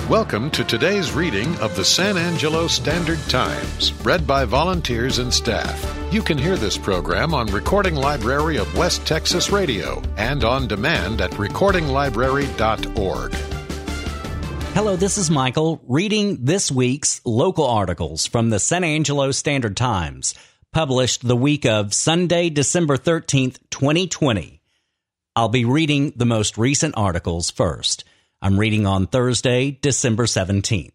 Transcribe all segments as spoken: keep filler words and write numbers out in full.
Welcome to today's reading of the San Angelo Standard Times, read by volunteers and staff. You can hear this program on Recording Library of West Texas Radio and on demand at recording library dot org. Hello, this is Michael reading this week's local articles from the San Angelo Standard Times, published the week of Sunday, December thirteenth, twenty twenty. I'll be reading the most recent articles first. I'm reading on Thursday, December seventeenth.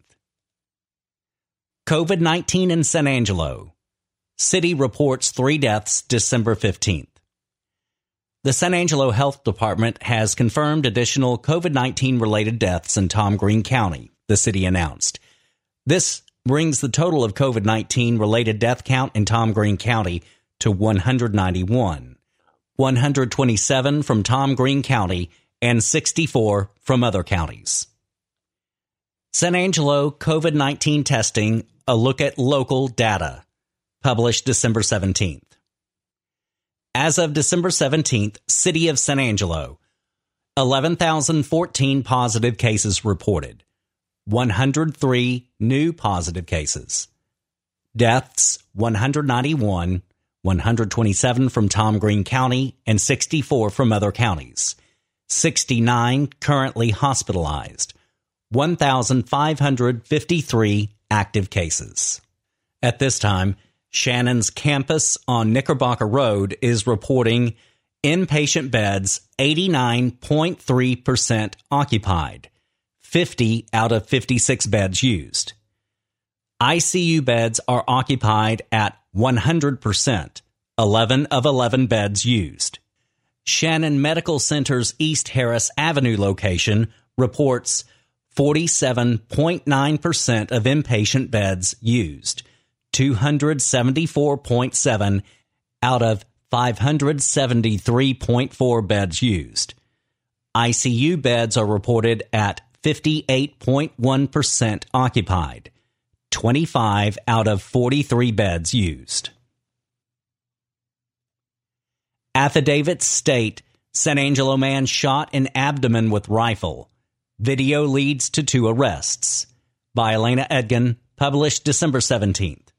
COVID nineteen in San Angelo. City reports three deaths December fifteenth. The San Angelo Health Department has confirmed additional COVID nineteen related deaths in Tom Green County, the city announced. This brings the total of COVID nineteen related death count in Tom Green County to one hundred ninety-one, one hundred twenty-seven from Tom Green County and sixty-four from other counties. San Angelo COVID nineteen testing, a look at local data, published December seventeenth. As of December seventeenth, City of San Angelo, eleven thousand fourteen positive cases reported, one hundred three new positive cases. Deaths, one hundred ninety-one, one hundred twenty-seven from Tom Green County and sixty-four from other counties. sixty-nine currently hospitalized, one thousand five hundred fifty-three active cases. At this time, Shannon's campus on Knickerbocker Road is reporting inpatient beds eighty-nine point three percent occupied, fifty out of fifty-six beds used. I C U beds are occupied at one hundred percent, eleven of eleven beds used. Shannon Medical Center's East Harris Avenue location reports forty-seven point nine percent of inpatient beds used, two hundred seventy-four point seven out of five hundred seventy-three point four beds used. I C U beds are reported at fifty-eight point one percent occupied, twenty-five out of forty-three beds used. Affidavits state San Angelo man shot in abdomen with rifle. Video leads to two arrests. By Elena Edgin, published December seventeenth.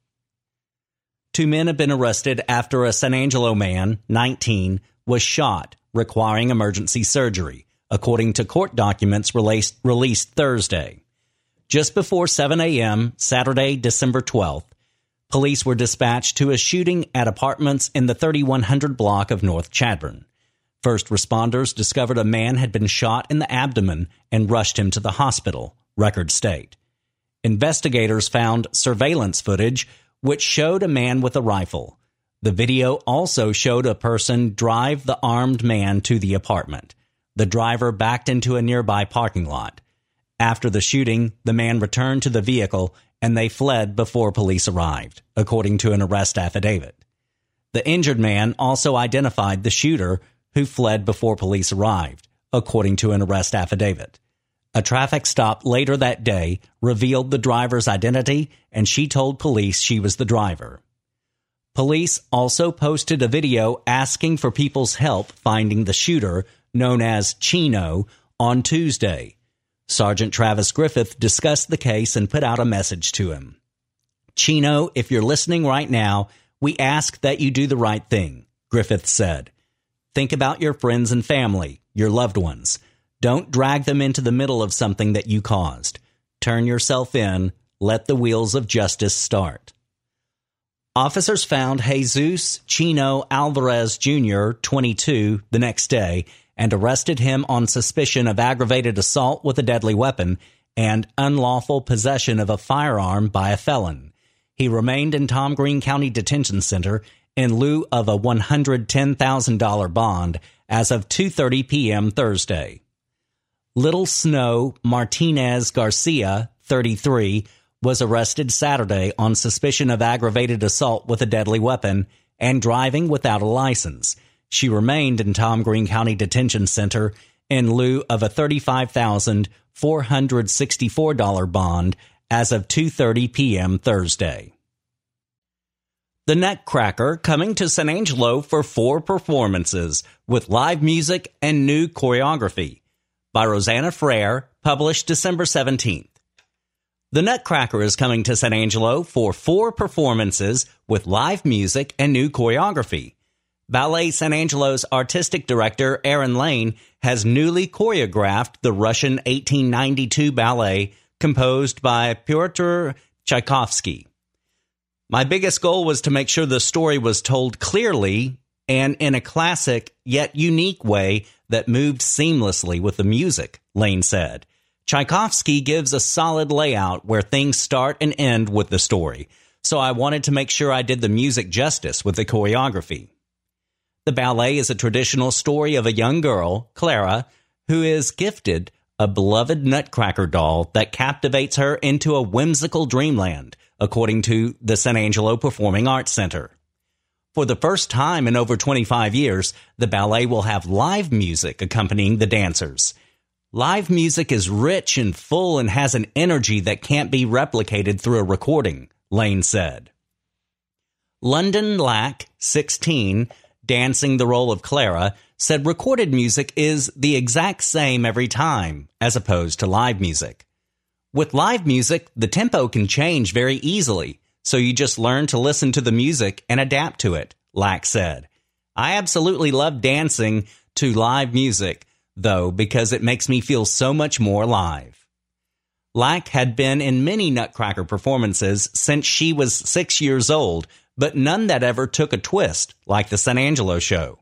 Two men have been arrested after a San Angelo man, nineteen, was shot, requiring emergency surgery, according to court documents released, released Thursday. Just before seven a.m., Saturday, December twelfth, police were dispatched to a shooting at apartments in the thirty-one hundred block of North Chadbourn. First responders discovered a man had been shot in the abdomen and rushed him to the hospital, records state. Investigators found surveillance footage which showed a man with a rifle. The video also showed a person drive the armed man to the apartment. The driver backed into a nearby parking lot. After the shooting, the man returned to the vehicle and they fled before police arrived, according to an arrest affidavit. The injured man also identified the shooter, who fled before police arrived, according to an arrest affidavit. A traffic stop later that day revealed the driver's identity, and she told police she was the driver. Police also posted a video asking for people's help finding the shooter, known as Chino, on Tuesday. Sergeant Travis Griffith discussed the case and put out a message to him. Chino, if you're listening right now, we ask that you do the right thing, Griffith said. Think about your friends and family, your loved ones. Don't drag them into the middle of something that you caused. Turn yourself in. Let the wheels of justice start. Officers found Jesus Chino Alvarez Junior, twenty-two, the next day, and arrested him on suspicion of aggravated assault with a deadly weapon and unlawful possession of a firearm by a felon. He remained in Tom Green County Detention Center in lieu of a one hundred ten thousand dollars bond as of two thirty p.m. Thursday. Little Snow Martinez Garcia, thirty-three, was arrested Saturday on suspicion of aggravated assault with a deadly weapon and driving without a license. She remained in Tom Green County Detention Center in lieu of a thirty-five thousand four hundred sixty-four dollars bond as of two thirty p.m. Thursday. The Nutcracker coming to San Angelo for four performances with live music and new choreography. By Rosanna Frere, published December seventeenth. The Nutcracker is coming to San Angelo for four performances with live music and new choreography. Ballet San Angelo's artistic director, Aaron Lane, has newly choreographed the Russian eighteen ninety-two ballet composed by Pyotr Tchaikovsky. My biggest goal was to make sure the story was told clearly and in a classic yet unique way that moved seamlessly with the music, Lane said. Tchaikovsky gives a solid layout where things start and end with the story, so I wanted to make sure I did the music justice with the choreography. The ballet is a traditional story of a young girl, Clara, who is gifted a beloved Nutcracker doll that captivates her into a whimsical dreamland, according to the San Angelo Performing Arts Center. For the first time in over twenty-five years, the ballet will have live music accompanying the dancers. Live music is rich and full and has an energy that can't be replicated through a recording, Lane said. London Lack, sixteen, dancing the role of Clara, said recorded music is the exact same every time, as opposed to live music. With live music, the tempo can change very easily, so you just learn to listen to the music and adapt to it, Lack said. I absolutely love dancing to live music, though, because it makes me feel so much more live. Lack had been in many Nutcracker performances since she was six years old, but none that ever took a twist like the San Angelo show.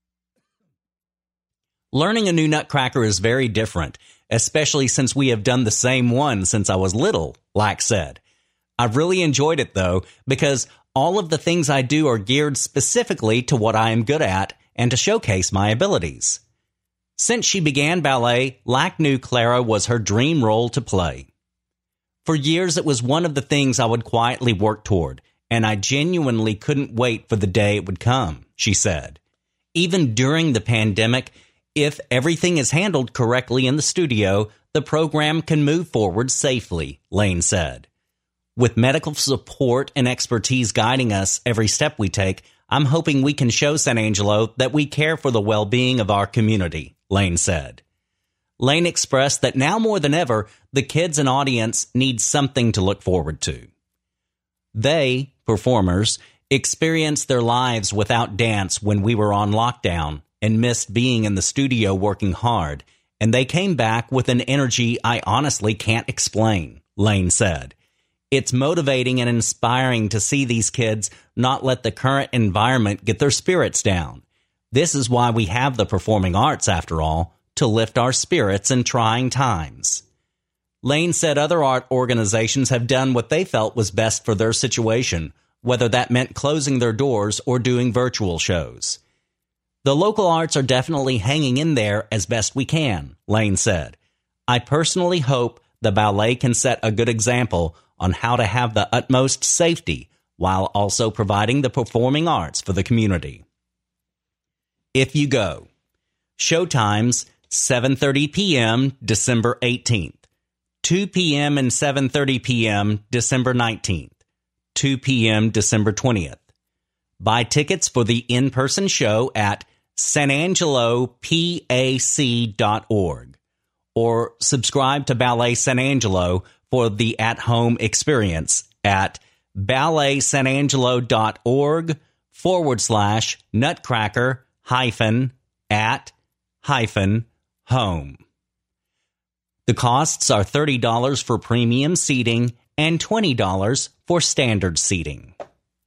Learning a new Nutcracker is very different, especially since we have done the same one since I was little, Lack said. I've really enjoyed it, though, because all of the things I do are geared specifically to what I am good at and to showcase my abilities. Since she began ballet, Lack knew Clara was her dream role to play. For years, it was one of the things I would quietly work toward, and I genuinely couldn't wait for the day it would come, she said. Even during the pandemic, if everything is handled correctly in the studio, the program can move forward safely, Lane said. With medical support and expertise guiding us every step we take, I'm hoping we can show San Angelo that we care for the well-being of our community, Lane said. Lane expressed that now more than ever, the kids and audience need something to look forward to. They, performers, experienced their lives without dance when we were on lockdown and missed being in the studio working hard, and they came back with an energy I honestly can't explain, Lane said. It's motivating and inspiring to see these kids not let the current environment get their spirits down. This is why we have the performing arts, after all, to lift our spirits in trying times. Lane said other art organizations have done what they felt was best for their situation, whether that meant closing their doors or doing virtual shows. The local arts are definitely hanging in there as best we can, Lane said. I personally hope the ballet can set a good example on how to have the utmost safety while also providing the performing arts for the community. If you go. Showtimes, seven thirty p.m. December eighteenth. two p.m. and seven thirty p.m. December nineteenth. two p.m. December twentieth. Buy tickets for the in-person show at san angelo pac dot org or subscribe to Ballet San Angelo for the at-home experience at balletsanangelo.org forward slash nutcracker hyphen at hyphen home. The costs are thirty dollars for premium seating and twenty dollars for standard seating.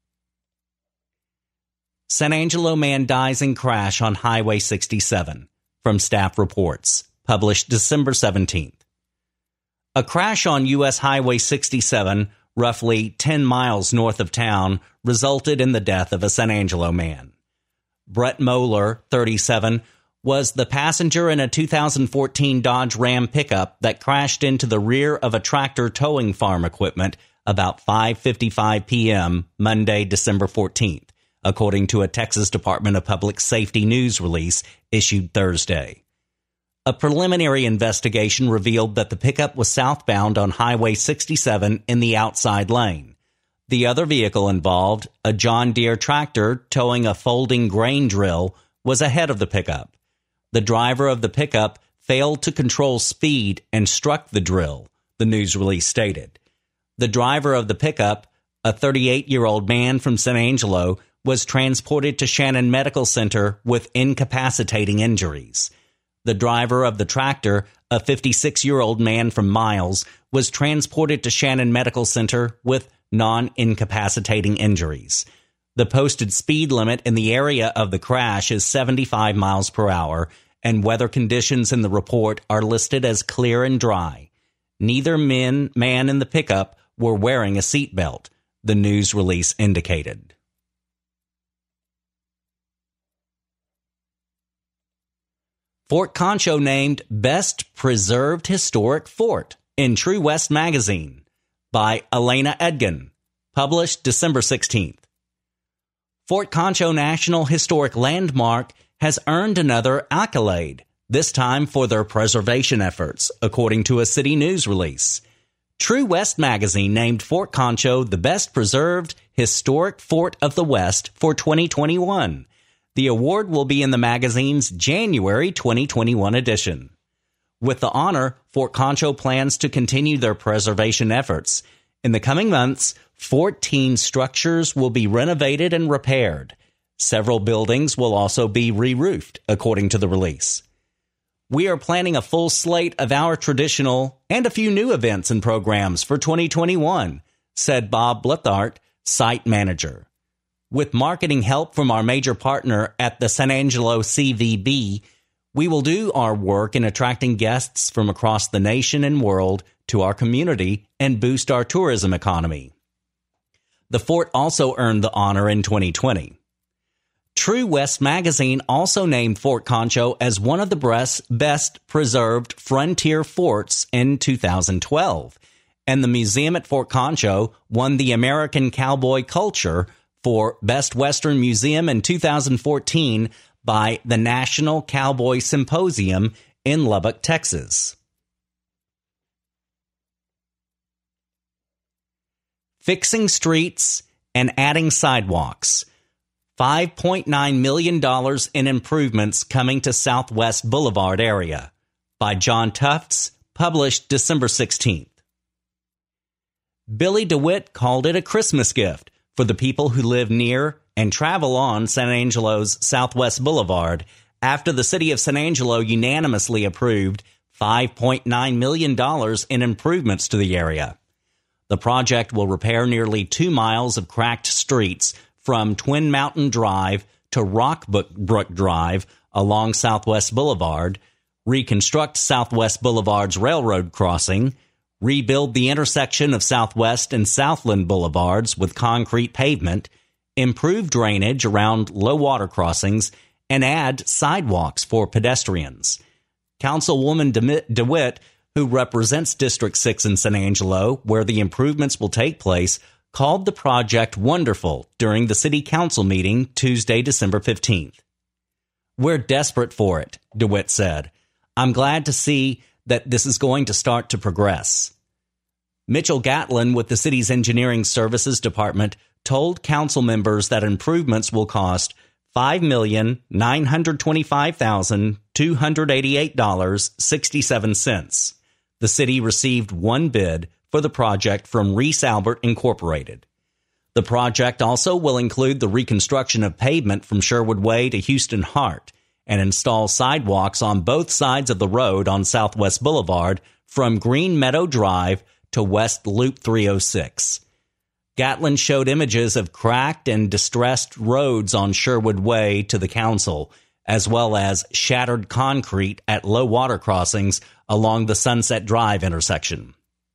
San Angelo man dies in crash on Highway sixty-seven, from staff reports, published December seventeenth. A crash on U S Highway sixty-seven, roughly ten miles north of town, resulted in the death of a San Angelo man. Brett Moeller, thirty-seven, was the passenger in a two thousand fourteen Dodge Ram pickup that crashed into the rear of a tractor towing farm equipment about five fifty-five p.m. Monday, December fourteenth, according to a Texas Department of Public Safety news release issued Thursday. A preliminary investigation revealed that the pickup was southbound on Highway sixty-seven in the outside lane. The other vehicle involved, a John Deere tractor towing a folding grain drill, was ahead of the pickup. The driver of the pickup failed to control speed and struck the drill, the news release stated. The driver of the pickup, a thirty-eight-year-old man from San Angelo, was transported to Shannon Medical Center with incapacitating injuries. The driver of the tractor, a fifty-six-year-old man from Miles, was transported to Shannon Medical Center with non-incapacitating injuries. The posted speed limit in the area of the crash is seventy-five miles per hour, and weather conditions in the report are listed as clear and dry. Neither men, man in the pickup were wearing a seatbelt, the news release indicated. Fort Concho named Best Preserved Historic Fort in True West Magazine by Elena Edgin, published December sixteenth. Fort Concho National Historic Landmark has earned another accolade, this time for their preservation efforts, according to a city news release. True West Magazine named Fort Concho the Best Preserved Historic Fort of the West for twenty twenty-one. The award will be in the magazine's January twenty twenty-one edition. With the honor, Fort Concho plans to continue their preservation efforts. In the coming months, fourteen structures will be renovated and repaired. Several buildings will also be re-roofed, according to the release. We are planning a full slate of our traditional and a few new events and programs for twenty twenty-one, said Bob Blethart, site manager. With marketing help from our major partner at the San Angelo C V B, we will do our work in attracting guests from across the nation and world to our community and boost our tourism economy. The fort also earned the honor in twenty twenty. True West Magazine also named Fort Concho as one of the best preserved frontier forts in two thousand twelve, and the museum at Fort Concho won the American Cowboy Culture for Best Western Museum in two thousand fourteen by the National Cowboy Symposium in Lubbock, Texas. Fixing streets and adding sidewalks. five point nine million dollars in improvements coming to Southwest Boulevard area by John Tufts, published December sixteenth. Billy DeWitt called it a Christmas gift for the people who live near and travel on San Angelo's Southwest Boulevard after the city of San Angelo unanimously approved five point nine million dollars in improvements to the area. The project will repair nearly two miles of cracked streets from Twin Mountain Drive to Rockbrook Drive along Southwest Boulevard, reconstruct Southwest Boulevard's railroad crossing, rebuild the intersection of Southwest and Southland Boulevards with concrete pavement, improve drainage around low water crossings, and add sidewalks for pedestrians. Councilwoman DeWitt, who represents District six in San Angelo, where the improvements will take place, called the project wonderful during the city council meeting Tuesday, December fifteenth. We're desperate for it, DeWitt said. I'm glad to see that this is going to start to progress. Mitchell Gatlin with the city's Engineering Services Department told council members that improvements will cost five million nine hundred twenty-five thousand two hundred eighty-eight dollars and sixty-seven cents. The city received one bid for the project from Reese Albert Incorporated. The project also will include the reconstruction of pavement from Sherwood Way to Houston Hart and install sidewalks on both sides of the road on Southwest Boulevard from Green Meadow Drive to West Loop three oh six. Gatlin showed images of cracked and distressed roads on Sherwood Way to the council, as well as shattered concrete at low water crossings along the Sunset Drive intersection.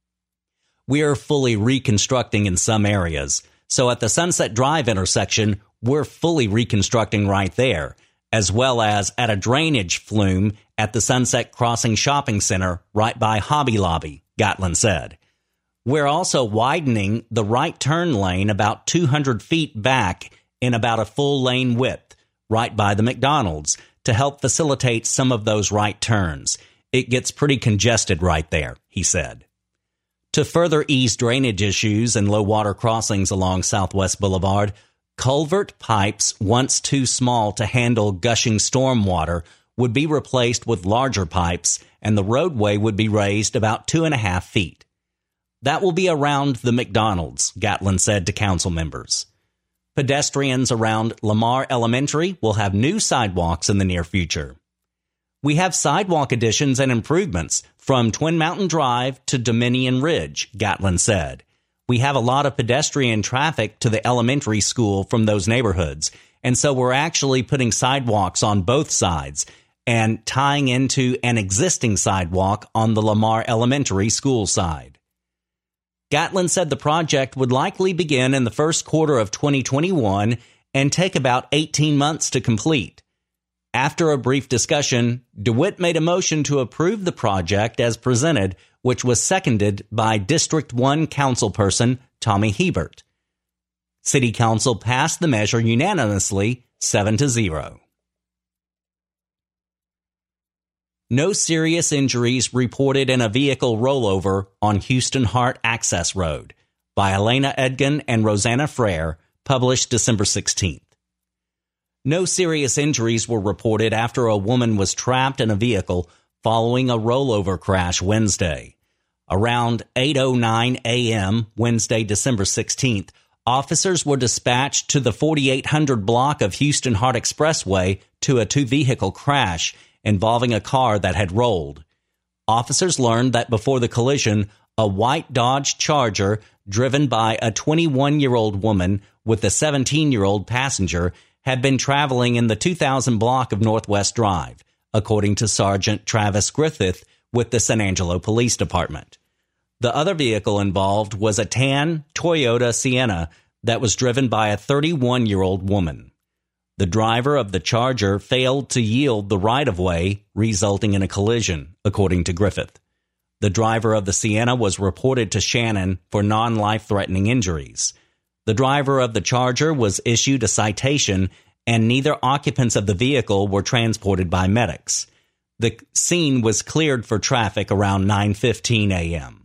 We are fully reconstructing in some areas, so at the Sunset Drive intersection, we're fully reconstructing right there, as well as at a drainage flume at the Sunset Crossing Shopping Center right by Hobby Lobby, Gatlin said. We're also widening the right turn lane about two hundred feet back in about a full lane width, right by the McDonald's, to help facilitate some of those right turns. It gets pretty congested right there, he said. To further ease drainage issues and low water crossings along Southwest Boulevard, culvert pipes once too small to handle gushing storm water would be replaced with larger pipes, and the roadway would be raised about two and a half feet. That will be around the McDonald's, Gatlin said to council members. Pedestrians around Lamar Elementary will have new sidewalks in the near future. We have sidewalk additions and improvements from Twin Mountain Drive to Dominion Ridge, Gatlin said. We have a lot of pedestrian traffic to the elementary school from those neighborhoods, and so we're actually putting sidewalks on both sides and tying into an existing sidewalk on the Lamar Elementary school side. Gatlin said the project would likely begin in the first quarter of twenty twenty-one and take about eighteen months to complete. After a brief discussion, DeWitt made a motion to approve the project as presented, which was seconded by District one councilperson Tommy Hebert. City Council passed the measure unanimously, seven to zero. No serious injuries reported in a vehicle rollover on Houston Hart Access Road by Elena Edgin and Rosanna Frere, published December sixteenth. No serious injuries were reported after a woman was trapped in a vehicle following a rollover crash Wednesday. Around eight oh nine a.m. Wednesday, December sixteenth, officers were dispatched to the forty-eight hundred block of Houston Hart Expressway to a two-vehicle crash involving a car that had rolled. Officers learned that before the collision, a white Dodge Charger driven by a twenty-one-year-old woman with a seventeen-year-old passenger had been traveling in the two thousand block of Northwest Drive, according to Sergeant Travis Griffith with the San Angelo Police Department. The other vehicle involved was a tan Toyota Sienna that was driven by a thirty-one-year-old woman. The driver of the Charger failed to yield the right-of-way, resulting in a collision, according to Griffith. The driver of the Sienna was reported to Shannon for non-life-threatening injuries. The driver of the Charger was issued a citation, and neither occupants of the vehicle were transported by medics. The scene was cleared for traffic around nine fifteen a.m.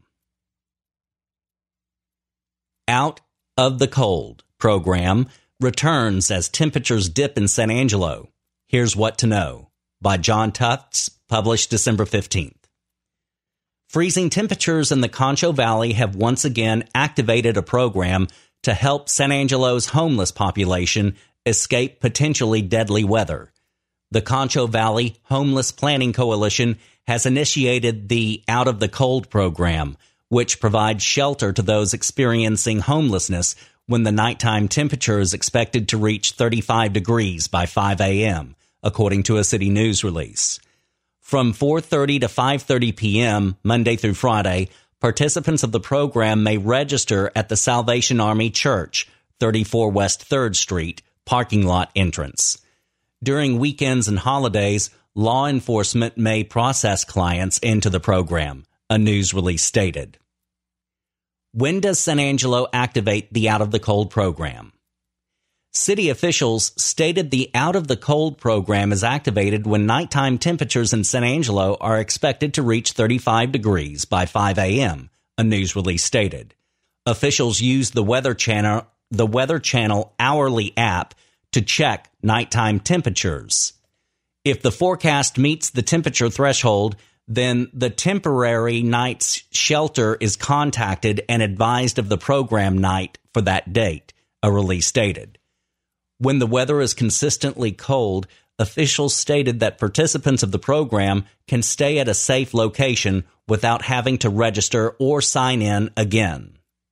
Out of the Cold program returns as temperatures dip in San Angelo. Here's What to Know by John Tufts, published December fifteenth. Freezing temperatures in the Concho Valley have once again activated a program to help San Angelo's homeless population escape potentially deadly weather. The Concho Valley Homeless Planning Coalition has initiated the Out of the Cold program, which provides shelter to those experiencing homelessness when the nighttime temperature is expected to reach thirty-five degrees by five a.m., according to a city news release. From four thirty to five thirty p.m., Monday through Friday, participants of the program may register at the Salvation Army Church, thirty-four West third Street, parking lot entrance. During weekends and holidays, law enforcement may process clients into the program, a news release stated. When does San Angelo activate the Out of the Cold program? City officials stated the Out of the Cold program is activated when nighttime temperatures in San Angelo are expected to reach thirty-five degrees by five a.m., a news release stated. Officials use the Weather Channel, the Weather Channel hourly app to check nighttime temperatures. If the forecast meets the temperature threshold, then the temporary night's shelter is contacted and advised of the program night for that date, a release stated. When the weather is consistently cold, officials stated that participants of the program can stay at a safe location without having to register or sign in again.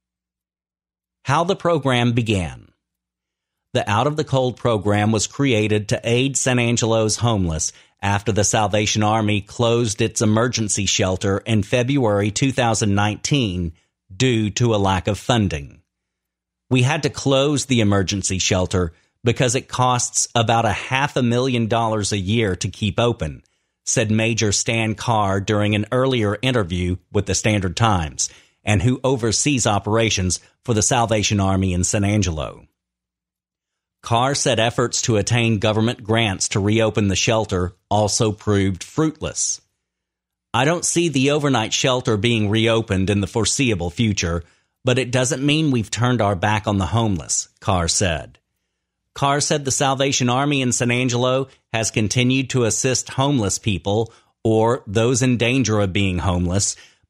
How the program began. The Out of the Cold program was created to aid San Angelo's homeless after the Salvation Army closed its emergency shelter in February two thousand nineteen due to a lack of funding. We had to close the emergency shelter because it costs about a half a million dollars a year to keep open, said Major Stan Carr during an earlier interview with the Standard Times, and who oversees operations for the Salvation Army in San Angelo. Carr said efforts to attain government grants to reopen the shelter also proved fruitless. I don't see the overnight shelter being reopened in the foreseeable future, but it doesn't mean we've turned our back on the homeless, Carr said. Carr said the Salvation Army in San Angelo has continued to assist homeless people or those in danger of being homeless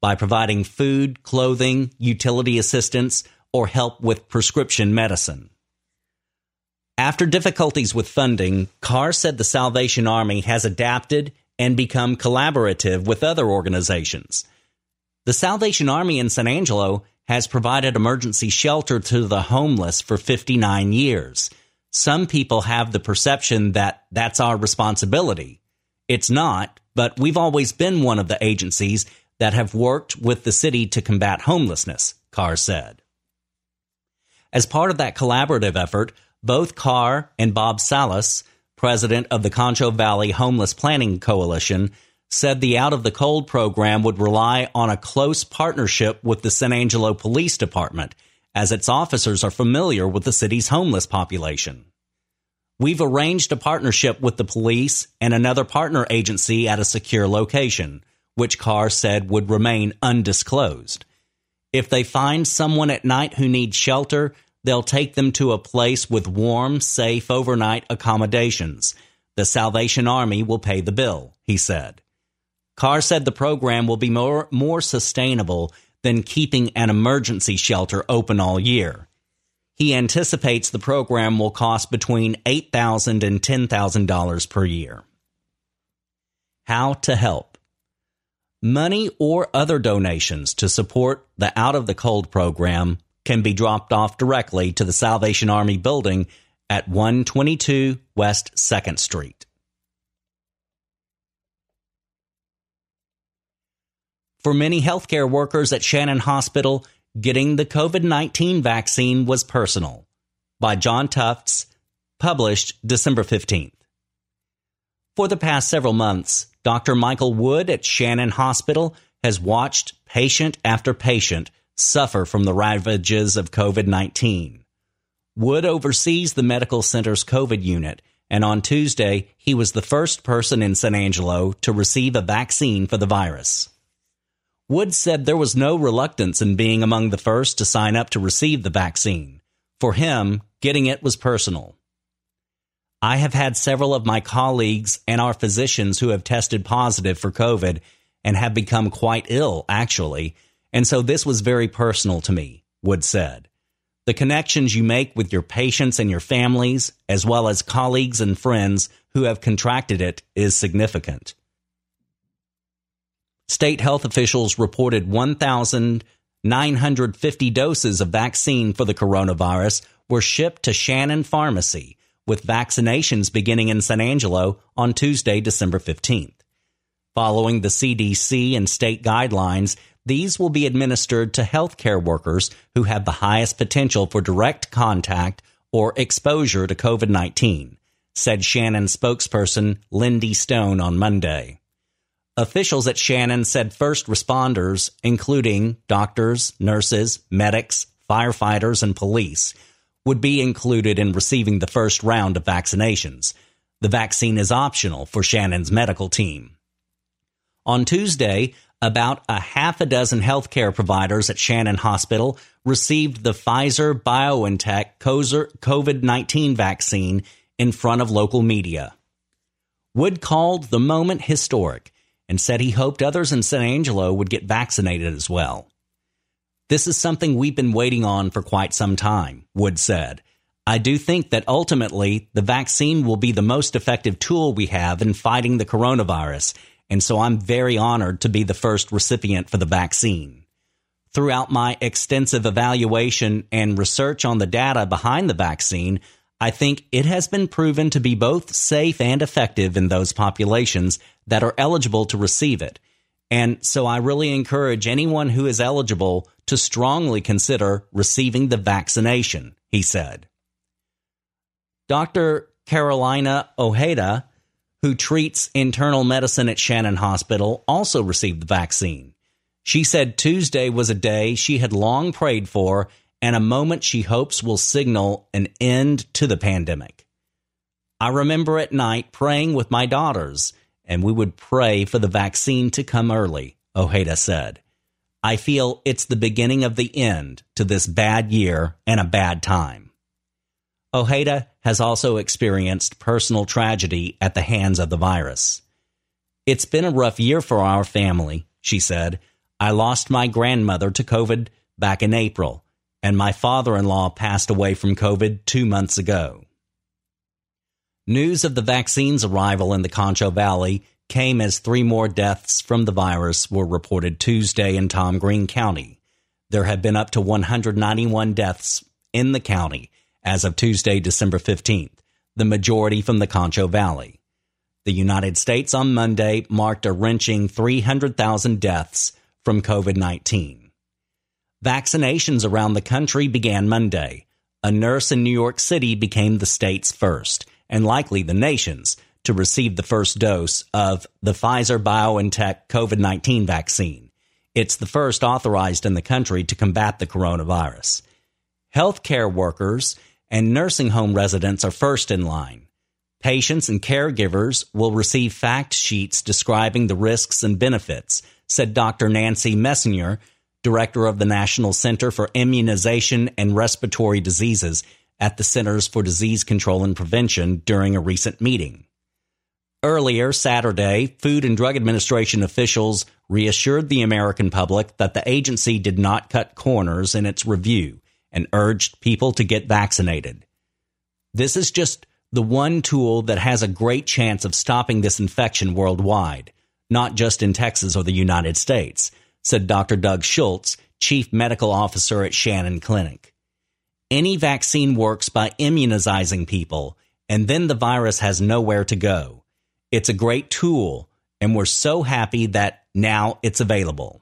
by providing food, clothing, utility assistance, or help with prescription medicine. After difficulties with funding, Carr said the Salvation Army has adapted and become collaborative with other organizations. The Salvation Army in San Angelo has provided emergency shelter to the homeless for fifty-nine years. Some people have the perception that that's our responsibility. It's not, but we've always been one of the agencies that have worked with the city to combat homelessness, Carr said. As part of that collaborative effort, both Carr and Bob Salas, president of the Concho Valley Homeless Planning Coalition, said the Out of the Cold program would rely on a close partnership with the San Angelo Police Department, as its officers are familiar with the city's homeless population. We've arranged a partnership with the police and another partner agency at a secure location, which Carr said would remain undisclosed. If they find someone at night who needs shelter, they'll take them to a place with warm, safe overnight accommodations. The Salvation Army will pay the bill, he said. Carr said the program will be more, more sustainable than keeping an emergency shelter open all year. He anticipates the program will cost between eight thousand dollars and ten thousand dollars per year. How to help. Money or other donations to support the Out of the Cold program can be dropped off directly to the Salvation Army building at one twenty-two West second Street. For many healthcare workers at Shannon Hospital, getting the COVID nineteen vaccine was personal. By John Tufts, published December fifteenth. For the past several months, Doctor Michael Wood at Shannon Hospital has watched patient after patient suffer from the ravages of COVID nineteen. Wood oversees the medical center's COVID unit, and on Tuesday, he was the first person in San Angelo to receive a vaccine for the virus. Wood said there was no reluctance in being among the first to sign up to receive the vaccine. For him, getting it was personal. I have had several of my colleagues and our physicians who have tested positive for COVID and have become quite ill, actually, and so this was very personal to me, Wood said. The connections you make with your patients and your families, as well as colleagues and friends who have contracted it, is significant. State health officials reported one thousand nine hundred fifty doses of vaccine for the coronavirus were shipped to Shannon Pharmacy, with vaccinations beginning in San Angelo on Tuesday, December fifteenth. Following the C D C and state guidelines, these will be administered to healthcare workers who have the highest potential for direct contact or exposure to COVID nineteen, said Shannon spokesperson Lindy Stone on Monday. Officials at Shannon said first responders, including doctors, nurses, medics, firefighters, and police, would be included in receiving the first round of vaccinations. The vaccine is optional for Shannon's medical team. On Tuesday, about a half a dozen healthcare providers at Shannon Hospital received the Pfizer-BioNTech COVID nineteen vaccine in front of local media. Wood called the moment historic and said he hoped others in San Angelo would get vaccinated as well. This is something we've been waiting on for quite some time, Wood said. I do think that ultimately the vaccine will be the most effective tool we have in fighting the coronavirus, and so I'm very honored to be the first recipient for the vaccine. Throughout my extensive evaluation and research on the data behind the vaccine, I think it has been proven to be both safe and effective in those populations that are eligible to receive it. And so I really encourage anyone who is eligible to strongly consider receiving the vaccination, he said. Doctor Carolina Ojeda, who treats internal medicine at Shannon Hospital, also received the vaccine. She said Tuesday was a day she had long prayed for and a moment she hopes will signal an end to the pandemic. I remember at night praying with my daughters, and we would pray for the vaccine to come early, Ojeda said. I feel it's the beginning of the end to this bad year and a bad time. Ojeda has also experienced personal tragedy at the hands of the virus. It's been a rough year for our family, she said. I lost my grandmother to COVID back in April, and my father-in-law passed away from COVID two months ago. News of the vaccine's arrival in the Concho Valley came as three more deaths from the virus were reported Tuesday in Tom Green County. There have been up to one hundred ninety-one deaths in the county as of Tuesday, December fifteenth, the majority from the Concho Valley. The United States on Monday marked a wrenching three hundred thousand deaths from COVID nineteen. Vaccinations around the country began Monday. A nurse in New York City became the state's first, and likely the nation's, to receive the first dose of the Pfizer-BioNTech COVID nineteen vaccine. It's the first authorized in the country to combat the coronavirus. Healthcare workers and nursing home residents are first in line. Patients and caregivers will receive fact sheets describing the risks and benefits, said Doctor Nancy Messonnier, director of the National Center for Immunization and Respiratory Diseases at the Centers for Disease Control and Prevention during a recent meeting. Earlier Saturday, Food and Drug Administration officials reassured the American public that the agency did not cut corners in its review and urged people to get vaccinated. This is just the one tool that has a great chance of stopping this infection worldwide, not just in Texas or the United States, said Doctor Doug Schultz, chief medical officer at Shannon Clinic. Any vaccine works by immunizing people, and then the virus has nowhere to go. It's a great tool, and we're so happy that now it's available.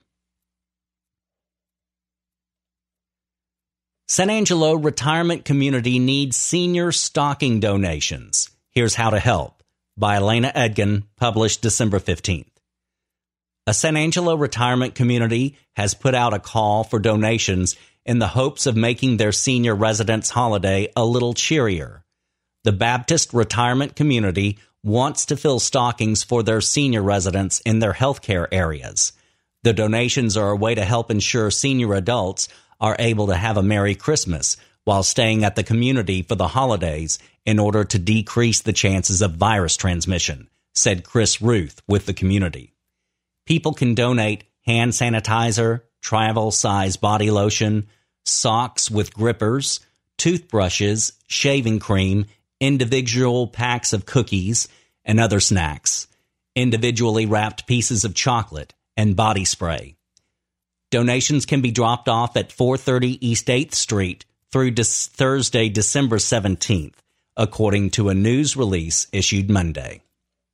San Angelo Retirement Community needs senior stocking donations. Here's how to help, by Elena Edgin, published December fifteenth. A San Angelo retirement community has put out a call for donations in the hopes of making their senior residents' holiday a little cheerier. The Baptist retirement community wants to fill stockings for their senior residents in their healthcare areas. The donations are a way to help ensure senior adults are able to have a Merry Christmas while staying at the community for the holidays in order to decrease the chances of virus transmission, said Chris Ruth with the community. People can donate hand sanitizer, travel-size body lotion, socks with grippers, toothbrushes, shaving cream, individual packs of cookies and other snacks, individually wrapped pieces of chocolate, and body spray. Donations can be dropped off at four thirty East eighth Street through dis- Thursday, December seventeenth, according to a news release issued Monday.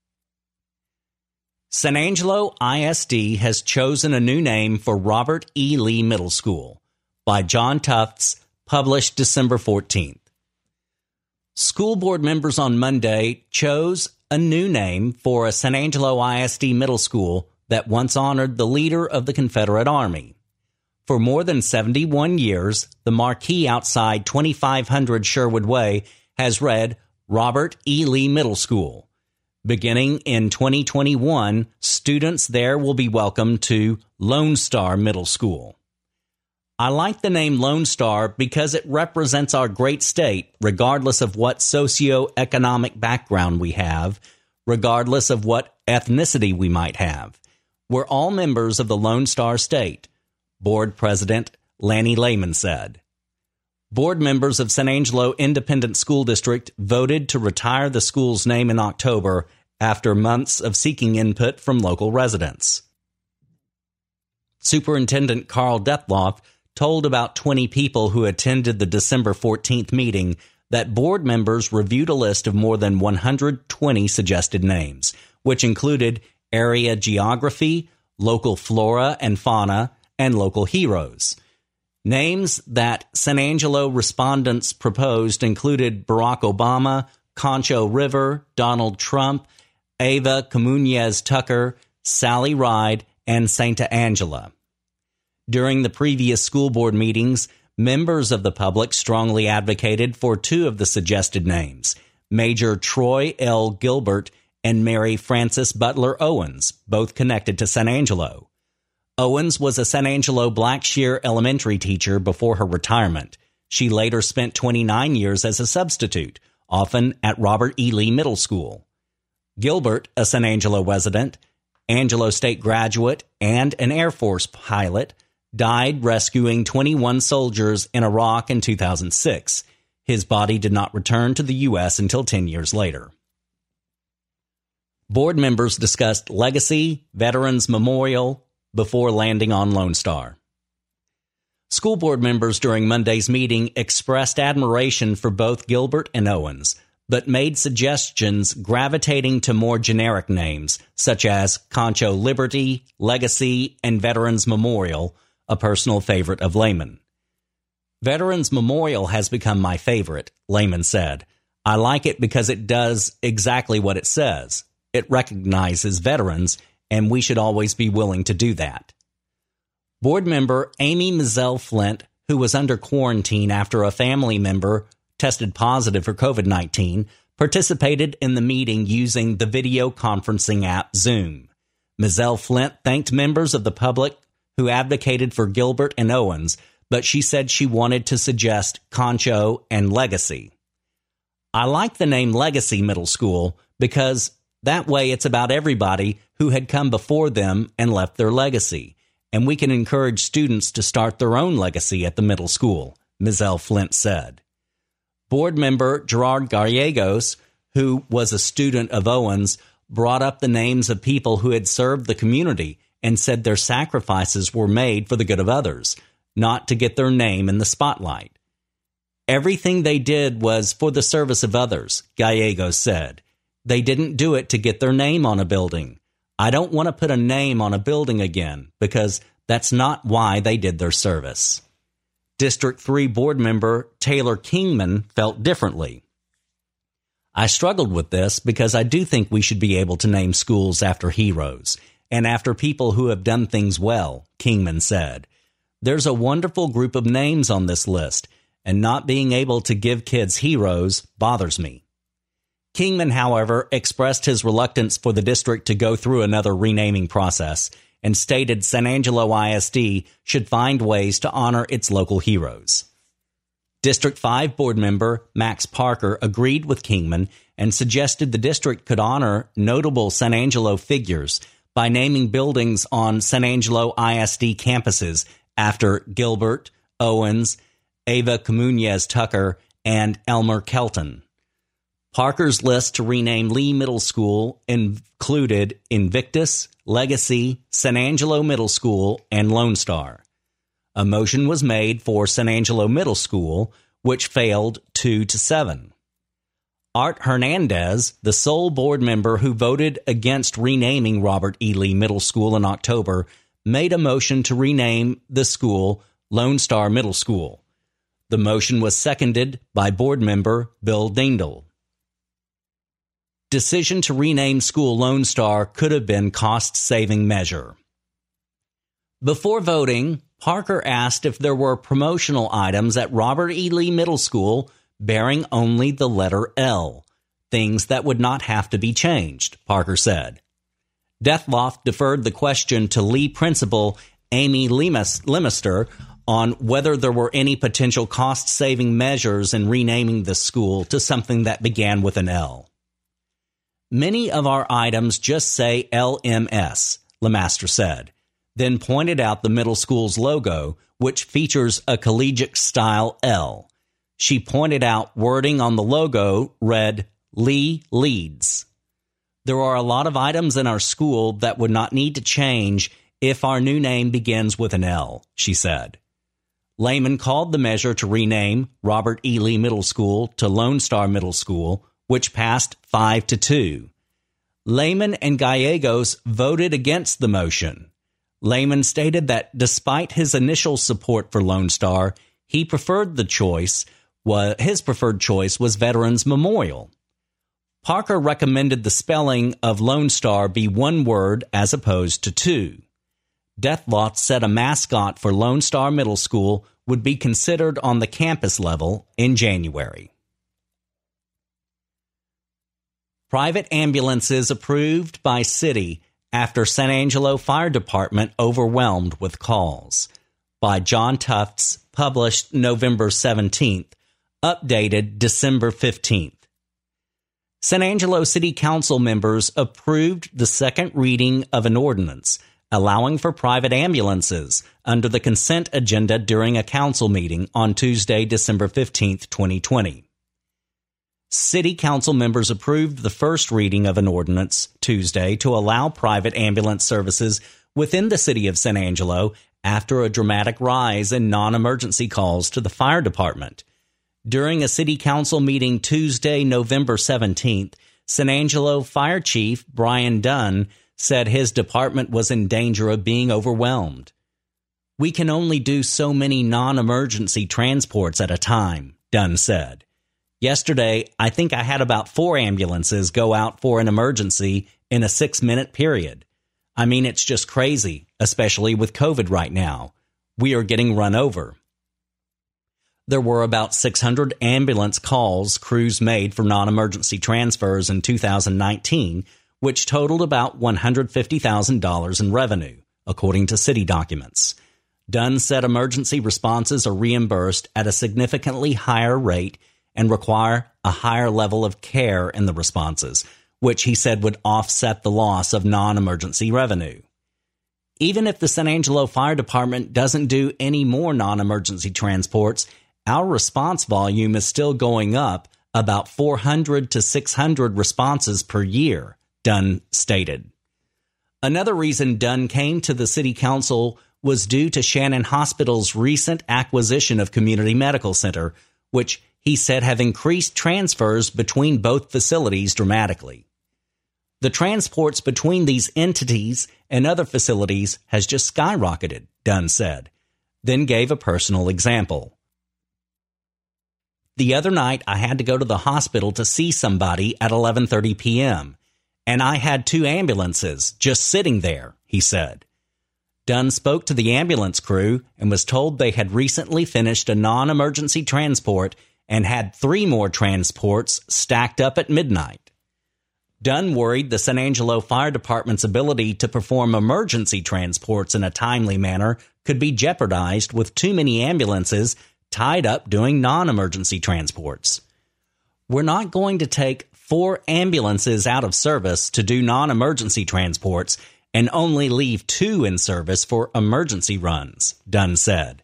San Angelo I S D has chosen a new name for Robert E. Lee Middle School, by John Tufts, published December fourteenth. School board members on Monday chose a new name for a San Angelo I S D middle school that once honored the leader of the Confederate Army. For more than seventy-one years, the marquee outside twenty-five hundred Sherwood Way has read Robert E. Lee Middle School. Beginning in twenty twenty-one, students there will be welcomed to Lone Star Middle School. I like the name Lone Star because it represents our great state, regardless of what socioeconomic background we have, regardless of what ethnicity we might have. We're all members of the Lone Star State, Board President Lanny Lehman said. Board members of San Angelo Independent School District voted to retire the school's name in October after months of seeking input from local residents. Superintendent Carl Dethloff told about twenty people who attended the December fourteenth meeting that board members reviewed a list of more than one hundred twenty suggested names, which included area geography, local flora and fauna, and local heroes. Names that San Angelo respondents proposed included Barack Obama, Concho River, Donald Trump, Ava Comunez Tucker, Sally Ride, and Santa Angela. During the previous school board meetings, members of the public strongly advocated for two of the suggested names, Major Troy L. Gilbert and Mary Frances Butler Owens, both connected to San Angelo. Owens was a San Angelo Blackshear elementary teacher before her retirement. She later spent twenty-nine years as a substitute, often at Robert E. Lee Middle School. Gilbert, a San Angelo resident, Angelo State graduate and an Air Force pilot, died rescuing twenty-one soldiers in Iraq in two thousand six. His body did not return to the U S until ten years later. Board members discussed legacy, Veterans Memorial, before landing on Lone Star. School board members during Monday's meeting expressed admiration for both Gilbert and Owens, but made suggestions gravitating to more generic names, such as Concho Liberty, Legacy, and Veterans Memorial, a personal favorite of Lehman. Veterans Memorial has become my favorite, Lehman said. I like it because it does exactly what it says. It recognizes veterans, and we should always be willing to do that. Board member Amy Mizell Flint, who was under quarantine after a family member tested positive for COVID nineteen, participated in the meeting using the video conferencing app Zoom. Mizell Flint thanked members of the public who advocated for Gilbert and Owens, but she said she wanted to suggest Concho and Legacy. I like the name Legacy Middle School because that way it's about everybody who had come before them and left their legacy, and we can encourage students to start their own legacy at the middle school, Mizell Flint said. Board member Gerard Gallegos, who was a student of Owens, brought up the names of people who had served the community and said their sacrifices were made for the good of others, not to get their name in the spotlight. Everything they did was for the service of others, Gallegos said. They didn't do it to get their name on a building. I don't want to put a name on a building again because that's not why they did their service. District three board member Taylor Kingman felt differently. I struggled with this because I do think we should be able to name schools after heroes and after people who have done things well, Kingman said. There's a wonderful group of names on this list, and not being able to give kids heroes bothers me. Kingman, however, expressed his reluctance for the district to go through another renaming process and stated San Angelo I S D should find ways to honor its local heroes. District five board member Max Parker agreed with Kingman and suggested the district could honor notable San Angelo figures by naming buildings on San Angelo I S D campuses after Gilbert, Owens, Ava Comunez Tucker, and Elmer Kelton. Parker's list to rename Lee Middle School included Invictus, Legacy, San Angelo Middle School, and Lone Star. A motion was made for San Angelo Middle School, which failed two to seven. Art Hernandez, the sole board member who voted against renaming Robert E. Lee Middle School in October, made a motion to rename the school Lone Star Middle School. The motion was seconded by board member Bill Dingell. Decision to rename school Lone Star could have been cost-saving measure. Before voting, Parker asked if there were promotional items at Robert E. Lee Middle School bearing only the letter L, things that would not have to be changed, Parker said. Deathloff deferred the question to Lee principal Amy Lemister on whether there were any potential cost-saving measures in renaming the school to something that began with an L. Many of our items just say L M S, Lemaster said, then pointed out the middle school's logo, which features a collegiate-style L. She pointed out wording on the logo read, Lee Leads. There are a lot of items in our school that would not need to change if our new name begins with an L, she said. Lehman called the measure to rename Robert E. Lee Middle School to Lone Star Middle School, which passed five to two. Lehman and Gallegos voted against the motion. Lehman stated that despite his initial support for Lone Star, he preferred the choice. Was, his preferred choice was Veterans Memorial. Parker recommended the spelling of Lone Star be one word as opposed to two. Deathloff said a mascot for Lone Star Middle School would be considered on the campus level in January. Private ambulances approved by city after San Angelo Fire Department overwhelmed with calls. By John Tufts, published November seventeenth, updated December fifteenth. San Angelo City Council members approved the second reading of an ordinance allowing for private ambulances under the consent agenda during a council meeting on Tuesday, December fifteenth, twenty twenty. City Council members approved the first reading of an ordinance Tuesday to allow private ambulance services within the city of San Angelo after a dramatic rise in non-emergency calls to the fire department. During a city council meeting Tuesday, November seventeenth, San Angelo Fire Chief Brian Dunn said his department was in danger of being overwhelmed. "We can only do so many non-emergency transports at a time," Dunn said. "Yesterday, I think I had about four ambulances go out for an emergency in a six-minute period. I mean, it's just crazy, especially with COVID right now. We are getting run over." There were about six hundred ambulance calls crews made for non-emergency transfers in two thousand nineteen, which totaled about one hundred fifty thousand dollars in revenue, according to city documents. Dunn said emergency responses are reimbursed at a significantly higher rate and require a higher level of care in the responses, which he said would offset the loss of non-emergency revenue. Even if the San Angelo Fire Department doesn't do any more non-emergency transports, our response volume is still going up about four hundred to six hundred responses per year, Dunn stated. Another reason Dunn came to the city council was due to Shannon Hospital's recent acquisition of Community Medical Center, which he said have increased transfers between both facilities dramatically. "The transports between these entities and other facilities has just skyrocketed," Dunn said, then gave a personal example. "The other night I had to go to the hospital to see somebody at eleven thirty p.m., and I had two ambulances just sitting there," he said. Dunn spoke to the ambulance crew and was told they had recently finished a non-emergency transport and had three more transports stacked up at midnight. Dunn worried the San Angelo Fire Department's ability to perform emergency transports in a timely manner could be jeopardized with too many ambulances tied up doing non-emergency transports. "We're not going to take four ambulances out of service to do non-emergency transports and only leave two in service for emergency runs," Dunn said.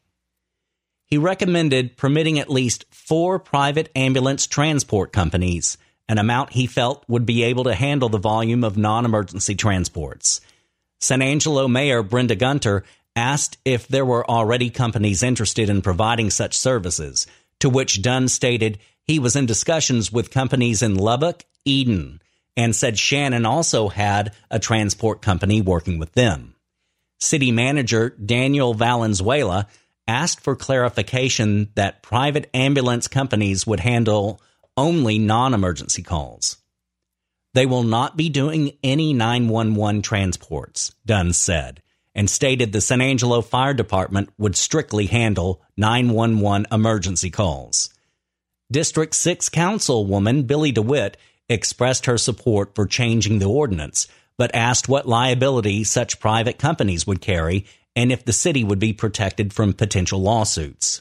He recommended permitting at least four private ambulance transport companies, an amount he felt would be able to handle the volume of non-emergency transports. San Angelo Mayor Brenda Gunter asked if there were already companies interested in providing such services, to which Dunn stated he was in discussions with companies in Lubbock, Eden, and said Shannon also had a transport company working with them. City Manager Daniel Valenzuela asked for clarification that private ambulance companies would handle only non-emergency calls. "They will not be doing any nine one one transports," Dunn said, and stated the San Angelo Fire Department would strictly handle nine one one emergency calls. District six Councilwoman Billy DeWitt expressed her support for changing the ordinance, but asked what liability such private companies would carry and if the city would be protected from potential lawsuits.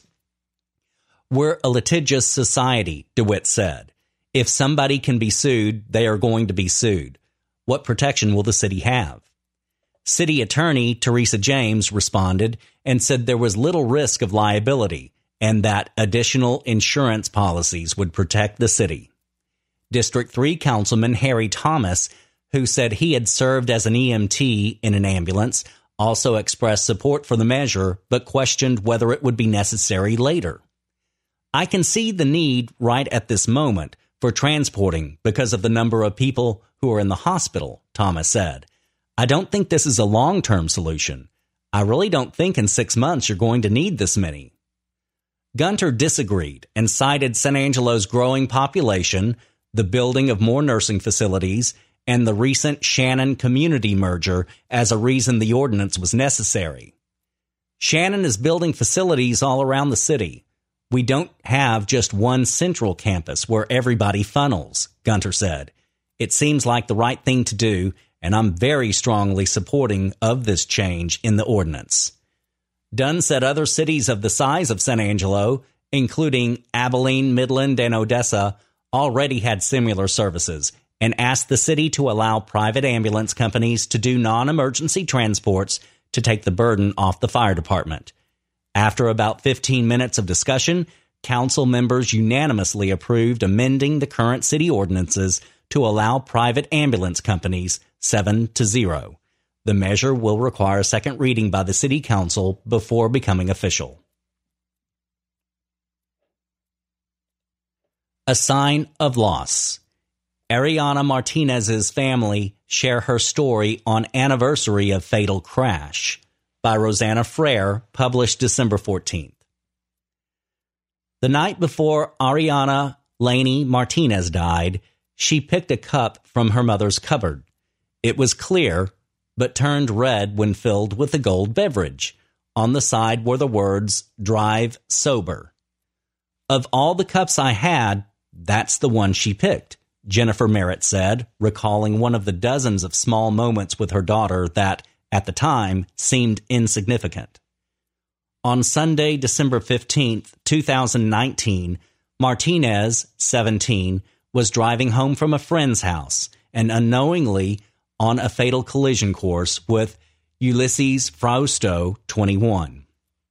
"We're a litigious society," DeWitt said. "If somebody can be sued, they are going to be sued. What protection will the city have?" City Attorney Teresa James responded and said there was little risk of liability and that additional insurance policies would protect the city. District three Councilman Harry Thomas, who said he had served as an E M T in an ambulance, also expressed support for the measure but questioned whether it would be necessary later. "I can see the need right at this moment for transporting because of the number of people who are in the hospital," Thomas said. "I don't think this is a long-term solution. I really don't think in six months you're going to need this many." Gunter disagreed and cited San Angelo's growing population, the building of more nursing facilities, and the recent Shannon community merger as a reason the ordinance was necessary. "Shannon is building facilities all around the city. We don't have just one central campus where everybody funnels," Gunter said. "It seems like the right thing to do, and I'm very strongly supporting of this change in the ordinance." Dunn said other cities of the size of San Angelo, including Abilene, Midland, and Odessa, already had similar services and asked the city to allow private ambulance companies to do non-emergency transports to take the burden off the fire department. After about fifteen minutes of discussion, council members unanimously approved amending the current city ordinances to allow private ambulance companies seven to zero. The measure will require a second reading by the city council before becoming official. A sign of loss. Ariana Martinez's family share her story on Anniversary of Fatal Crash by Rosanna Frere, published December fourteenth. The night before Ariana Laney Martinez died, she picked a cup from her mother's cupboard. It was clear, but turned red when filled with a gold beverage. On the side were the words, "Drive sober." Of all the cups I had, that's the one she picked, Jennifer Merritt said, recalling one of the dozens of small moments with her daughter that, at the time, seemed insignificant. On Sunday, December fifteenth, two thousand nineteen, Martinez, seventeen, was driving home from a friend's house and unknowingly on a fatal collision course with Ulysses Frausto, twenty-one.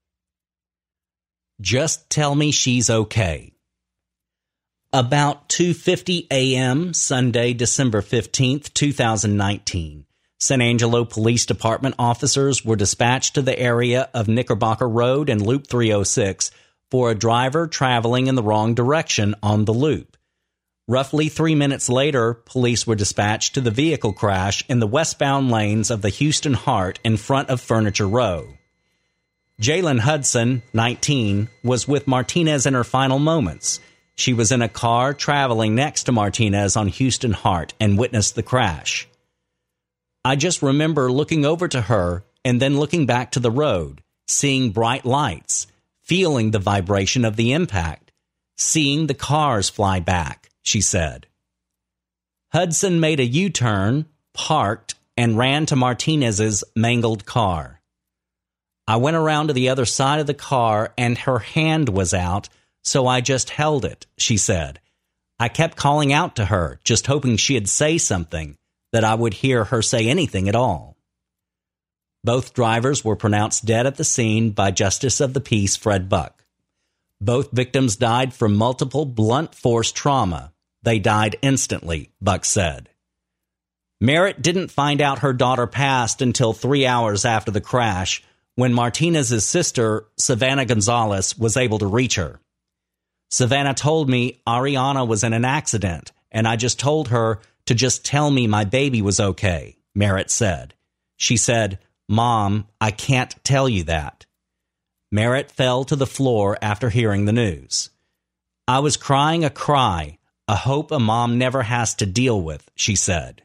Just tell me she's okay. About two fifty a.m. Sunday, December fifteenth, two thousand nineteen, San Angelo Police Department officers were dispatched to the area of Knickerbocker Road and Loop three oh six for a driver traveling in the wrong direction on the loop. Roughly three minutes later, police were dispatched to the vehicle crash in the westbound lanes of the Houston Hart in front of Furniture Row. Jalen Hudson, nineteen, was with Martinez in her final moments. She was in a car traveling next to Martinez on Houston Hart and witnessed the crash. I just remember looking over to her and then looking back to the road, seeing bright lights, feeling the vibration of the impact, seeing the cars fly back, she said. Hudson made a U-turn, parked, and ran to Martinez's mangled car. I went around to the other side of the car and her hand was out, so I just held it, she said. I kept calling out to her, just hoping she'd say something, that I would hear her say anything at all. Both drivers were pronounced dead at the scene by Justice of the Peace Fred Buck. Both victims died from multiple blunt force trauma. They died instantly, Buck said. Merritt didn't find out her daughter passed until three hours after the crash, when Martinez's sister, Savannah Gonzalez, was able to reach her. Savannah told me Ariana was in an accident, and I just told her to just tell me my baby was okay, Merritt said. She said, "Mom, I can't tell you that." Merritt fell to the floor after hearing the news. I was crying a cry, a hope a mom never has to deal with, she said.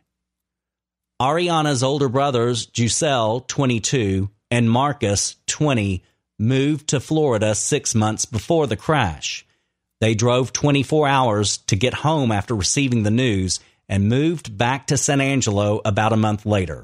Ariana's older brothers, Giselle, twenty-two, and Marcus, twenty, moved to Florida six months before the crash. They drove twenty-four hours to get home after receiving the news and moved back to San Angelo about a month later.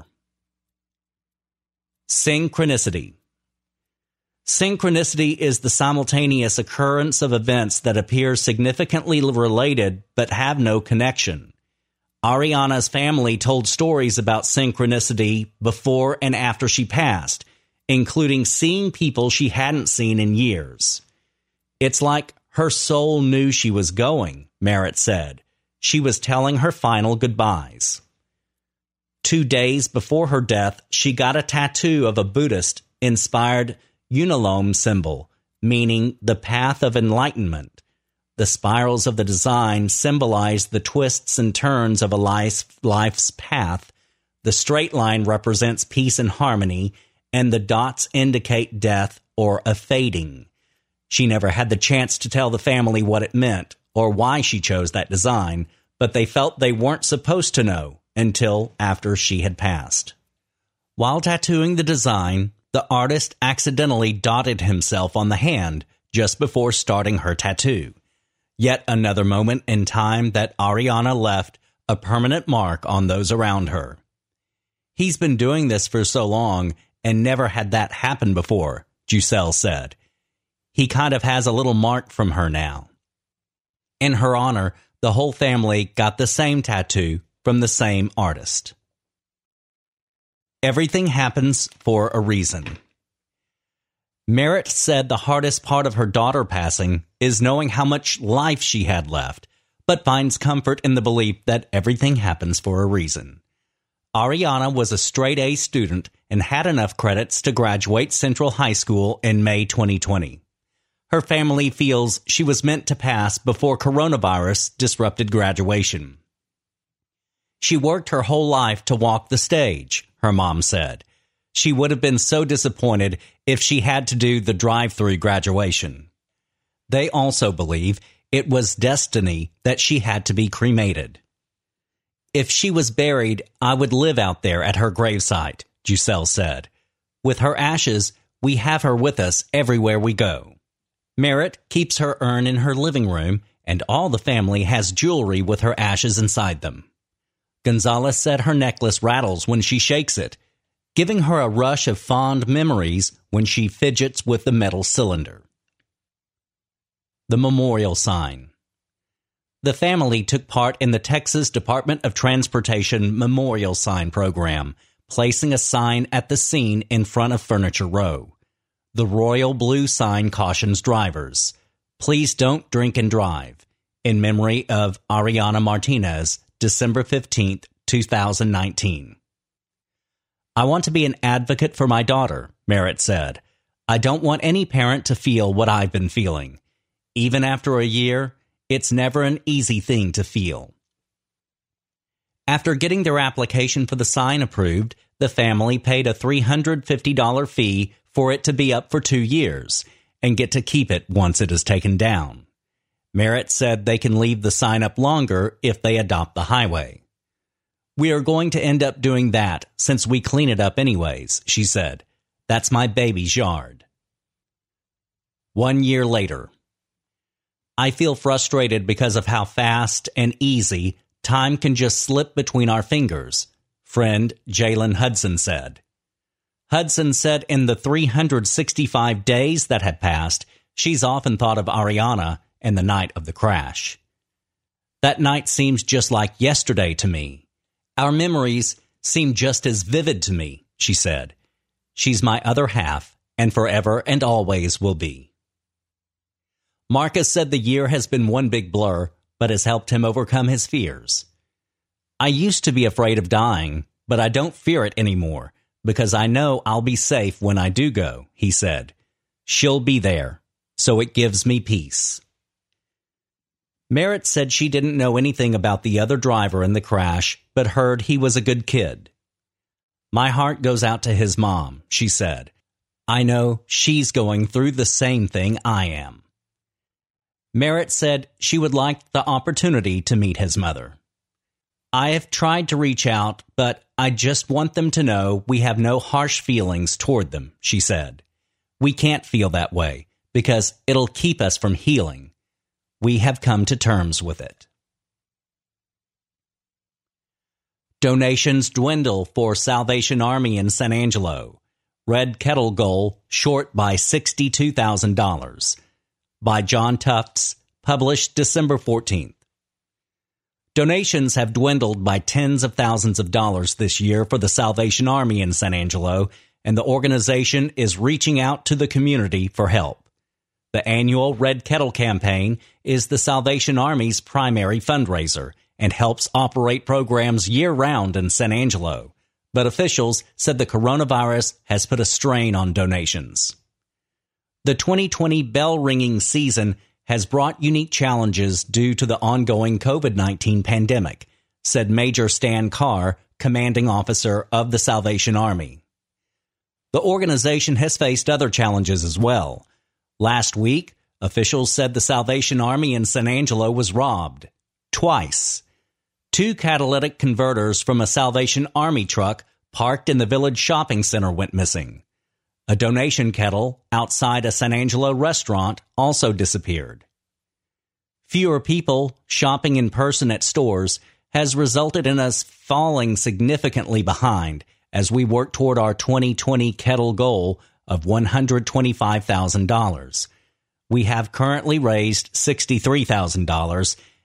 Synchronicity. Synchronicity is the simultaneous occurrence of events that appear significantly related but have no connection. Ariana's family told stories about synchronicity before and after she passed, including seeing people she hadn't seen in years. It's like her soul knew she was going, Merritt said. She was telling her final goodbyes. Two days before her death, she got a tattoo of a Buddhist-inspired Unalome symbol, meaning the path of enlightenment. The spirals of the design symbolize the twists and turns of a life's path. The straight line represents peace and harmony, and the dots indicate death or a fading. She never had the chance to tell the family what it meant or why she chose that design, but they felt they weren't supposed to know until after she had passed. While tattooing the design, the artist accidentally dotted himself on the hand just before starting her tattoo. Yet another moment in time that Ariana left a permanent mark on those around her. He's been doing this for so long and never had that happen before, Giselle said. He kind of has a little mark from her now. In her honor, The whole family got the same tattoo from the same artist. Everything happens for a reason. Merritt said the hardest part of her daughter passing is knowing how much life she had left, but finds comfort in the belief that everything happens for a reason. Ariana was a straight-A student and had enough credits to graduate Central High School in May twenty twenty. Her family feels she was meant to pass before coronavirus disrupted graduation. She worked her whole life to walk the stage, her mom said. She would have been so disappointed if she had to do the drive-through graduation. They also believe it was destiny that she had to be cremated. If she was buried, I would live out there at her gravesite, Giselle said. With her ashes, we have her with us everywhere we go. Merritt keeps her urn in her living room, and all the family has jewelry with her ashes inside them. Gonzalez said her necklace rattles when she shakes it, giving her a rush of fond memories when she fidgets with the metal cylinder. The memorial sign. The family took part in the Texas Department of Transportation Memorial Sign Program, placing a sign at the scene in front of Furniture Row. The royal blue sign cautions drivers, "Please don't drink and drive," in memory of Ariana Martinez, December fifteenth, two thousand nineteen. I want to be an advocate for my daughter, Merritt said. I don't want any parent to feel what I've been feeling. Even after a year, it's never an easy thing to feel. After getting their application for the sign approved, the family paid a three hundred fifty dollars fee for it to be up for two years and get to keep it once it is taken down. Merritt said they can leave the sign up longer if they adopt the highway. We are going to end up doing that since we clean it up anyways, she said. That's my baby's yard. One year later. I feel frustrated because of how fast and easy time can just slip between our fingers, friend Jalen Hudson said. Hudson said in the three hundred sixty-five days that had passed, she's often thought of Ariana and the night of the crash. That night seems just like yesterday to me. Our memories seem just as vivid to me, she said. She's my other half, and forever and always will be. Marcus said the year has been one big blur, but has helped him overcome his fears. I used to be afraid of dying, but I don't fear it anymore, because I know I'll be safe when I do go, he said. She'll be there, so it gives me peace. Merritt said she didn't know anything about the other driver in the crash, but heard he was a good kid. My heart goes out to his mom, she said. I know she's going through the same thing I am. Merritt said she would like the opportunity to meet his mother. I have tried to reach out, but I just want them to know we have no harsh feelings toward them, she said. We can't feel that way because it'll keep us from healing. We have come to terms with it. Donations dwindle for Salvation Army in San Angelo. Red Kettle goal short by sixty-two thousand dollars. By John Tufts, published December fourteenth. Donations have dwindled by tens of thousands of dollars this year for the Salvation Army in San Angelo, and the organization is reaching out to the community for help. The annual Red Kettle campaign is the Salvation Army's primary fundraiser and helps operate programs year-round in San Angelo, but officials said the coronavirus has put a strain on donations. The twenty twenty bell-ringing season has brought unique challenges due to the ongoing COVID nineteen pandemic, said Major Stan Carr, commanding officer of the Salvation Army. The organization has faced other challenges as well. Last week, officials said the Salvation Army in San Angelo was robbed. Twice. Two catalytic converters from a Salvation Army truck parked in the village shopping center went missing. A donation kettle outside a San Angelo restaurant also disappeared. Fewer people shopping in person at stores has resulted in us falling significantly behind as we work toward our twenty twenty kettle goal of one hundred twenty-five thousand dollars. We have currently raised sixty-three thousand dollars,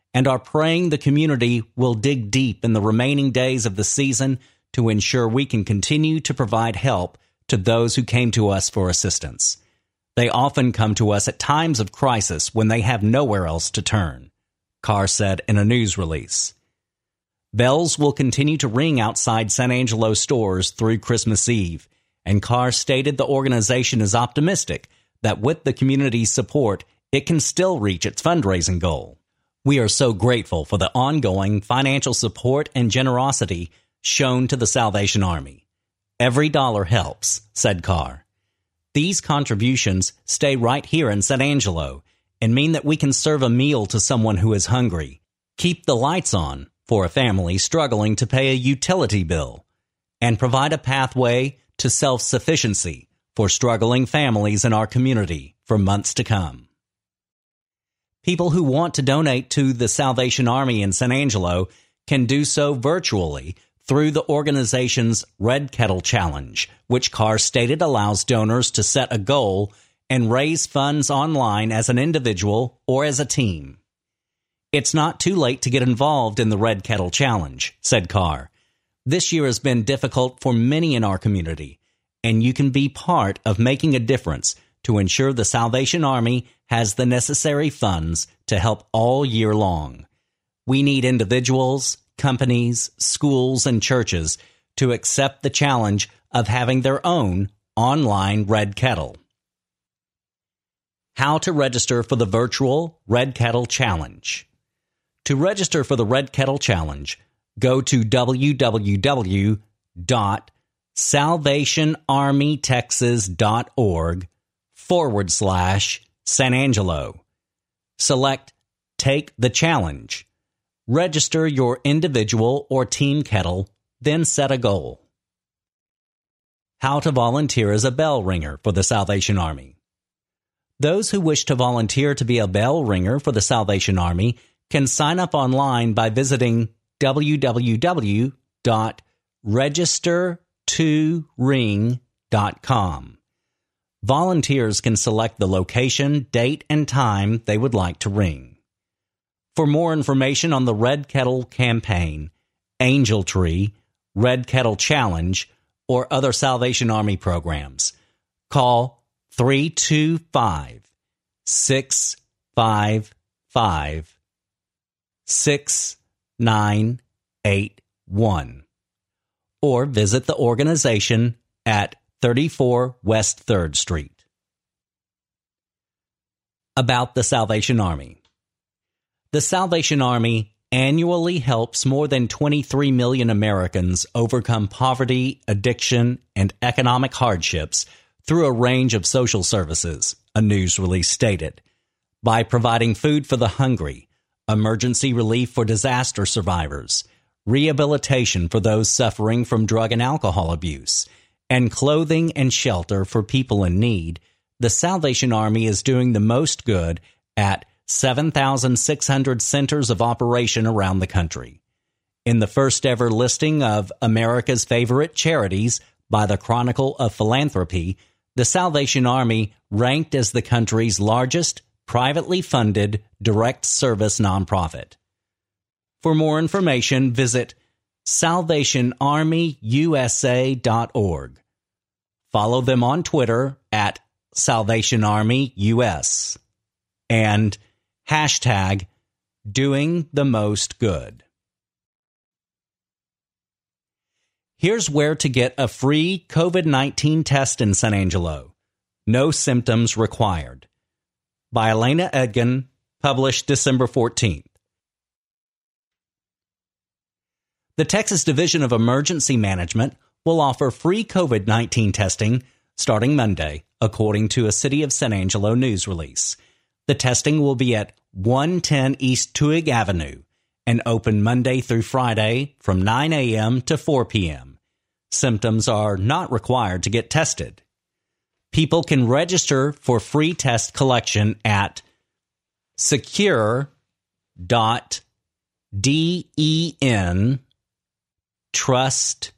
and are praying the community will dig deep in the remaining days of the season to ensure we can continue to provide help to those who came to us for assistance. They often come to us at times of crisis when they have nowhere else to turn, Carr said in a news release. Bells will continue to ring outside San Angelo stores through Christmas Eve, and Carr stated the organization is optimistic that with the community's support, it can still reach its fundraising goal. We are so grateful for the ongoing financial support and generosity shown to the Salvation Army. Every dollar helps, said Carr. These contributions stay right here in San Angelo and mean that we can serve a meal to someone who is hungry, keep the lights on for a family struggling to pay a utility bill, and provide a pathway to self-sufficiency for struggling families in our community for months to come. People who want to donate to the Salvation Army in San Angelo can do so virtually through the organization's Red Kettle Challenge, which Carr stated allows donors to set a goal and raise funds online as an individual or as a team. It's not too late to get involved in the Red Kettle Challenge, said Carr. This year has been difficult for many in our community, and you can be part of making a difference to ensure the Salvation Army has the necessary funds to help all year long. We need individuals, companies, schools, and churches to accept the challenge of having their own online Red Kettle. How to register for the virtual Red Kettle Challenge. To register for the Red Kettle Challenge, go to www.salvationarmytexas.org forward slash San Angelo. Select Take the Challenge. Register your individual or team kettle, then set a goal. How to volunteer as a bell ringer for the Salvation Army. Those who wish to volunteer to be a bell ringer for the Salvation Army can sign up online by visiting w w w dot register to ring dot com. Volunteers can select the location, date, and time they would like to ring. For more information on the Red Kettle Campaign, Angel Tree, Red Kettle Challenge, or other Salvation Army programs, call three two five, six five five, six nine eight one or visit the organization at thirty-four West third Street. About the Salvation Army. The Salvation Army annually helps more than twenty-three million Americans overcome poverty, addiction, and economic hardships through a range of social services, a news release stated, by providing food for the hungry, emergency relief for disaster survivors, rehabilitation for those suffering from drug and alcohol abuse, and clothing and shelter for people in need. The Salvation Army is doing the most good at seven thousand six hundred centers of operation around the country. In the first ever listing of America's favorite charities by the Chronicle of Philanthropy, the Salvation Army ranked as the country's largest privately funded direct service nonprofit. For more information, visit salvation army u s a dot org. Follow them on Twitter at Salvation Army U S and hashtag doing the most good. Here's where to get a free COVID nineteen test in San Angelo. No symptoms required. By Elena Edgin, published December fourteenth. The Texas Division of Emergency Management will offer free COVID nineteen testing starting Monday, according to a City of San Angelo news release. The testing will be at one ten East Tuig Avenue and open Monday through Friday from nine a.m. to four p.m. Symptoms are not required to get tested. People can register for free test collection at secure dot den trust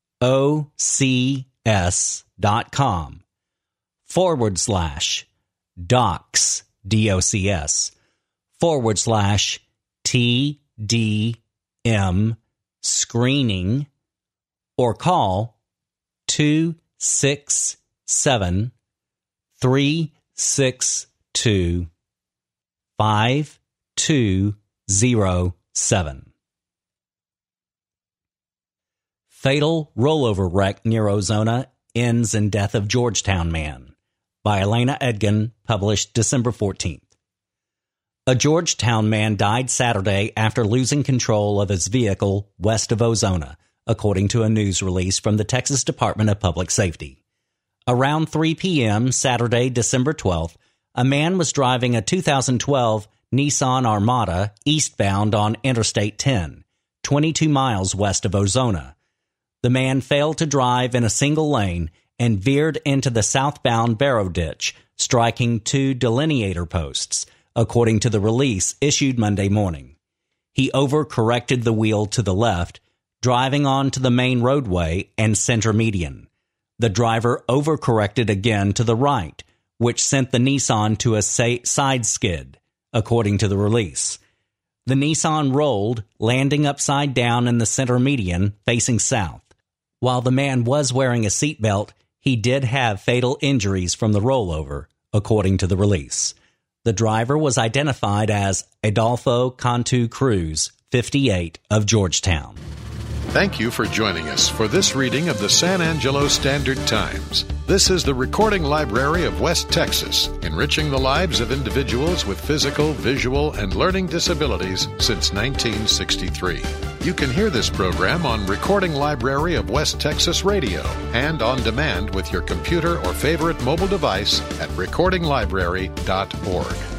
ocs dot com forward slash docs, D O C S, forward slash T D M screening or call two six seven, three six two, five two zero seven. Fatal rollover wreck near Ozona ends in death of Georgetown man, by Elena Edgin, published December fourteenth. A Georgetown man died Saturday after losing control of his vehicle west of Ozona, according to a news release from the Texas Department of Public Safety. Around three p.m. Saturday, December twelfth, a man was driving a two thousand twelve Nissan Armada eastbound on Interstate ten, twenty-two miles west of Ozona. The man failed to drive in a single lane and veered into the southbound Barrow Ditch, striking two delineator posts, according to the release issued Monday morning. He overcorrected the wheel to the left, driving onto the main roadway and center median. The driver overcorrected again to the right, which sent the Nissan to a side skid, according to the release. The Nissan rolled, landing upside down in the center median, facing south. While the man was wearing a seatbelt, he did have fatal injuries from the rollover, according to the release. The driver was identified as Adolfo Cantu Cruz, fifty-eight, of Georgetown. Thank you for joining us for this reading of the San Angelo Standard Times. This is the Recording Library of West Texas, enriching the lives of individuals with physical, visual, and learning disabilities since nineteen sixty-three. You can hear this program on Recording Library of West Texas Radio and on demand with your computer or favorite mobile device at recording library dot org.